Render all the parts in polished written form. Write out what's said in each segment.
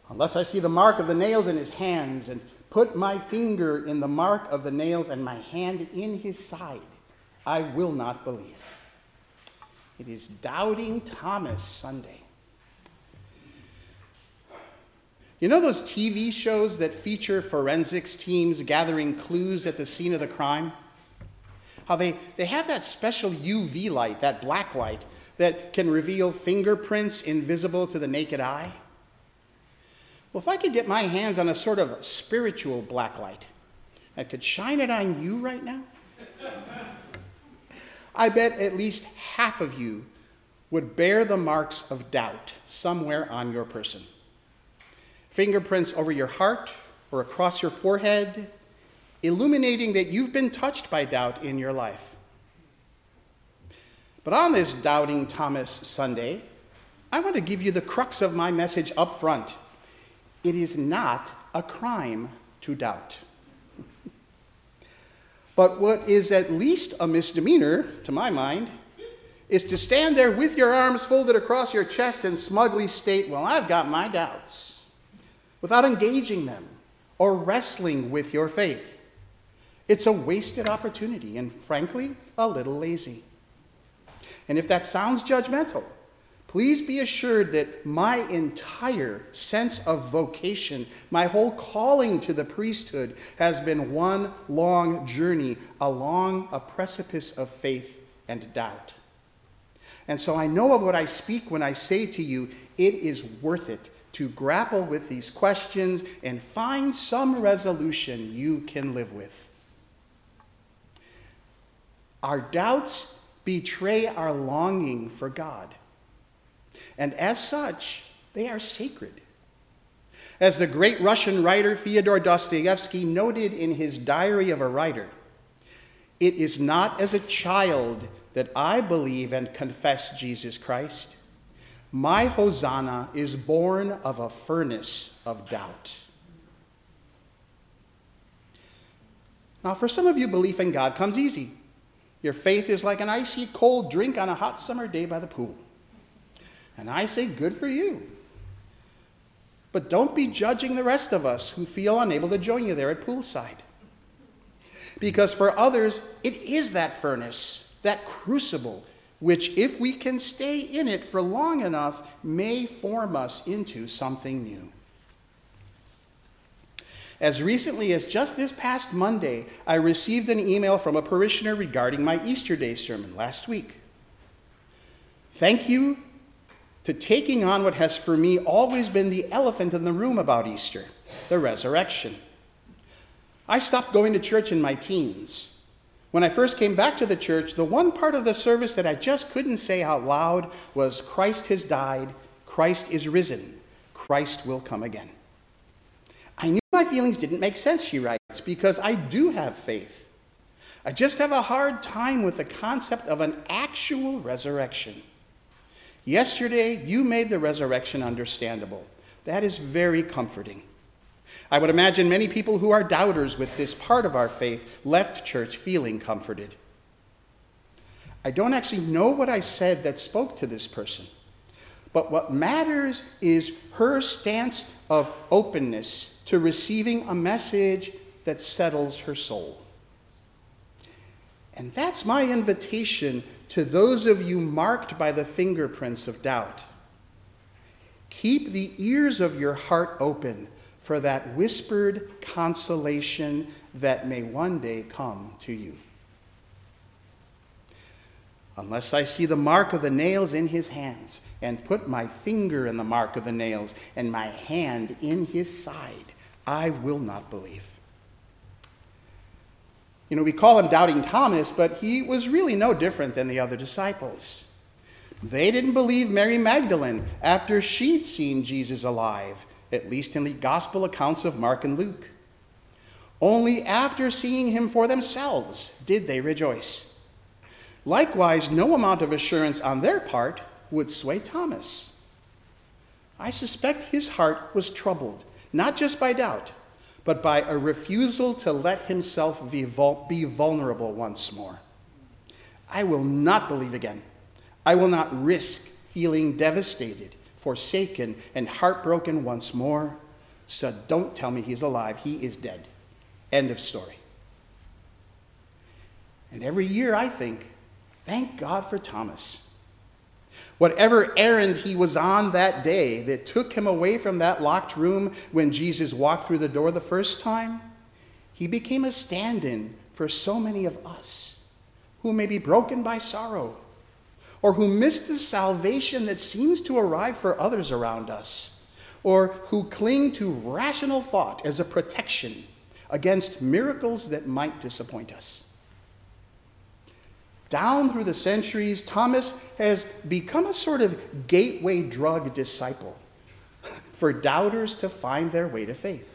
Unless I see the mark of the nails in his hands and put my finger in the mark of the nails and my hand in his side, I will not believe. It is Doubting Thomas Sunday. You know those TV shows that feature forensics teams gathering clues at the scene of the crime? How they have that special UV light, that black light, that can reveal fingerprints invisible to the naked eye? Well, if I could get my hands on a sort of spiritual black light, I could shine it on you right now, I bet at least half of you would bear the marks of doubt somewhere on your person. Fingerprints over your heart or across your forehead, illuminating that you've been touched by doubt in your life. But on this Doubting Thomas Sunday, I want to give you the crux of my message up front. It is not a crime to doubt. But what is at least a misdemeanor, to my mind, is to stand there with your arms folded across your chest and smugly state, well, I've got my doubts, without engaging them or wrestling with your faith. It's a wasted opportunity and, frankly, a little lazy. And if that sounds judgmental, please be assured that my entire sense of vocation, my whole calling to the priesthood, has been one long journey along a precipice of faith and doubt. And so I know of what I speak when I say to you, it is worth it to grapple with these questions and find some resolution you can live with. Our doubts betray our longing for God. And as such, they are sacred. As the great Russian writer Fyodor Dostoevsky noted in his Diary of a Writer, it is not as a child that I believe and confess Jesus Christ. My Hosanna is born of a furnace of doubt. Now, for some of you, belief in God comes easy. Your faith is like an icy cold drink on a hot summer day by the pool. And I say, good for you. But don't be judging the rest of us who feel unable to join you there at poolside. Because for others, it is that furnace, that crucible, which, if we can stay in it for long enough, may form us into something new. As recently as just this past Monday, I received an email from a parishioner regarding my Easter Day sermon last week. Thank you to taking on what has for me always been the elephant in the room about Easter, the resurrection. I stopped going to church in my teens. When I first came back to the church, the one part of the service that I just couldn't say out loud was, Christ has died, Christ is risen, Christ will come again. I knew my feelings didn't make sense, she writes, because I do have faith. I just have a hard time with the concept of an actual resurrection. Yesterday, you made the resurrection understandable. That is very comforting. I would imagine many people who are doubters with this part of our faith left church feeling comforted. I don't actually know what I said that spoke to this person, but what matters is her stance of openness to receiving a message that settles her soul. And that's my invitation to those of you marked by the fingerprints of doubt. Keep the ears of your heart open for that whispered consolation that may one day come to you. Unless I see the mark of the nails in his hands, and put my finger in the mark of the nails, and my hand in his side, I will not believe. You know, we call him Doubting Thomas, but he was really no different than the other disciples. They didn't believe Mary Magdalene after she'd seen Jesus alive, at least in the gospel accounts of Mark and Luke. Only after seeing him for themselves did they rejoice. Likewise, no amount of assurance on their part would sway Thomas. I suspect his heart was troubled, not just by doubt, but by a refusal to let himself be vulnerable once more. I will not believe again. I will not risk feeling devastated forsaken, and heartbroken once more. So don't tell me he's alive. He is dead. End of story. And every year I think, thank God for Thomas. Whatever errand he was on that day that took him away from that locked room when Jesus walked through the door the first time, he became a stand-in for so many of us who may be broken by sorrow or who miss the salvation that seems to arrive for others around us, or who cling to rational thought as a protection against miracles that might disappoint us. Down through the centuries, Thomas has become a sort of gateway drug disciple for doubters to find their way to faith.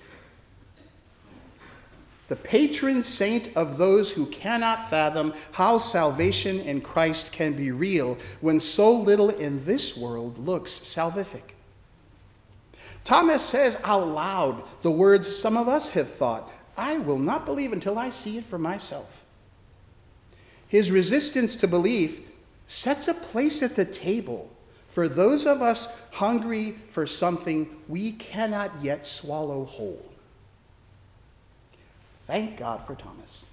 The patron saint of those who cannot fathom how salvation in Christ can be real when so little in this world looks salvific. Thomas says out loud the words some of us have thought, I will not believe until I see it for myself. His resistance to belief sets a place at the table for those of us hungry for something we cannot yet swallow whole. Thank God for Thomas.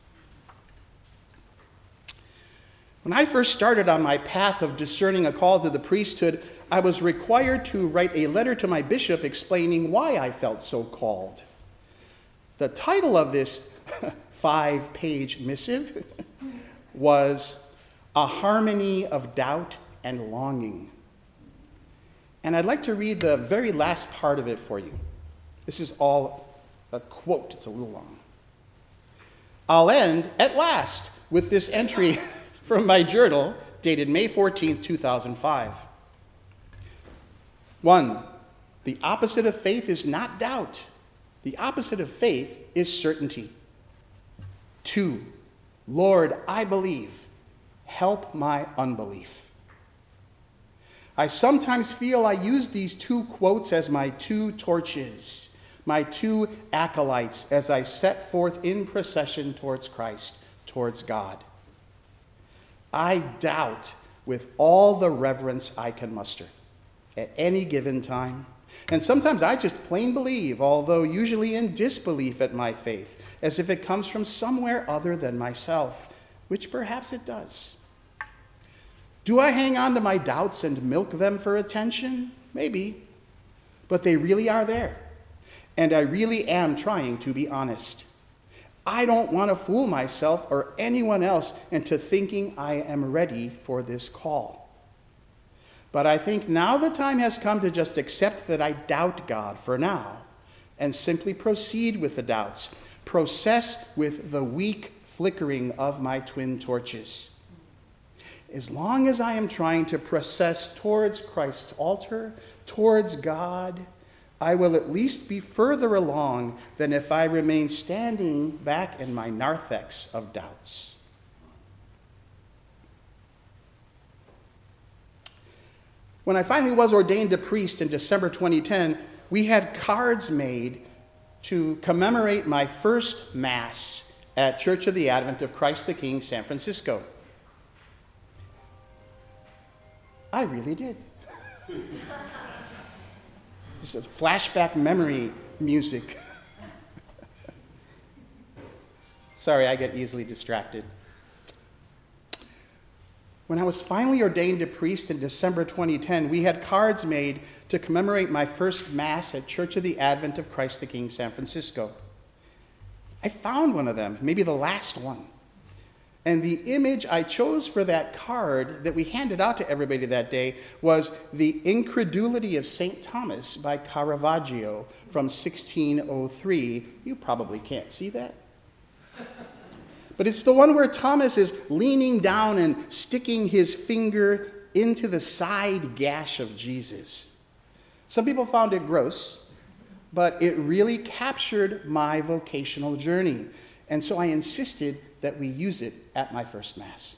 When I first started on my path of discerning a call to the priesthood, I was required to write a letter to my bishop explaining why I felt so called. The title of this 5-page missive was A Harmony of Doubt and Longing. And I'd like to read the very last part of it for you. This is all a quote. It's a little long. I'll end, at last, with this entry from my journal, dated May 14th, 2005. 1. The opposite of faith is not doubt. The opposite of faith is certainty. 2. Lord, I believe. Help my unbelief. I sometimes feel I use these 2 quotes as my 2 torches, my 2 acolytes as I set forth in procession towards Christ, towards God. I doubt with all the reverence I can muster at any given time. And sometimes I just plain believe, although usually in disbelief at my faith, as if it comes from somewhere other than myself, which perhaps it does. Do I hang on to my doubts and milk them for attention? Maybe. But they really are there. And I really am trying to be honest. I don't want to fool myself or anyone else into thinking I am ready for this call. But I think now the time has come to just accept that I doubt God for now and simply proceed with the doubts, process with the weak flickering of my twin torches. As long as I am trying to process towards Christ's altar, towards God, I will at least be further along than if I remain standing back in my narthex of doubts. When I finally was ordained a priest in December 2010, we had cards made to commemorate my first Mass at Church of the Advent of Christ the King, San Francisco. I really did. This is flashback memory music. Sorry, I get easily distracted. When I was finally ordained a priest in December 2010, we had cards made to commemorate my first Mass at Church of the Advent of Christ the King, San Francisco. I found one of them, maybe the last one. And the image I chose for that card that we handed out to everybody that day was The Incredulity of St. Thomas by Caravaggio from 1603. You probably can't see that. But it's the one where Thomas is leaning down and sticking his finger into the side gash of Jesus. Some people found it gross, but it really captured my vocational journey. And so I insisted that we use it at my first Mass.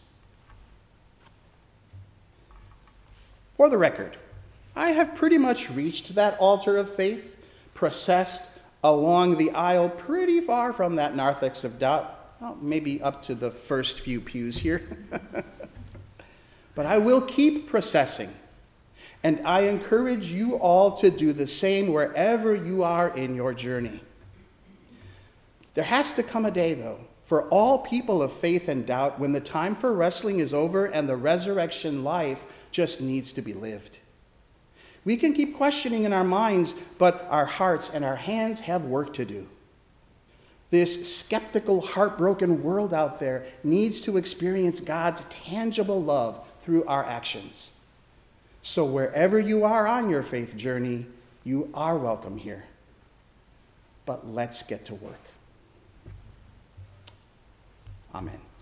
For the record, I have pretty much reached that altar of faith, processed along the aisle pretty far from that narthex of doubt, well, maybe up to the first few pews here. But I will keep processing. And I encourage you all to do the same wherever you are in your journey. There has to come a day, though, for all people of faith and doubt when the time for wrestling is over and the resurrection life just needs to be lived. We can keep questioning in our minds, but our hearts and our hands have work to do. This skeptical, heartbroken world out there needs to experience God's tangible love through our actions. So wherever you are on your faith journey, you are welcome here. But let's get to work. Amen.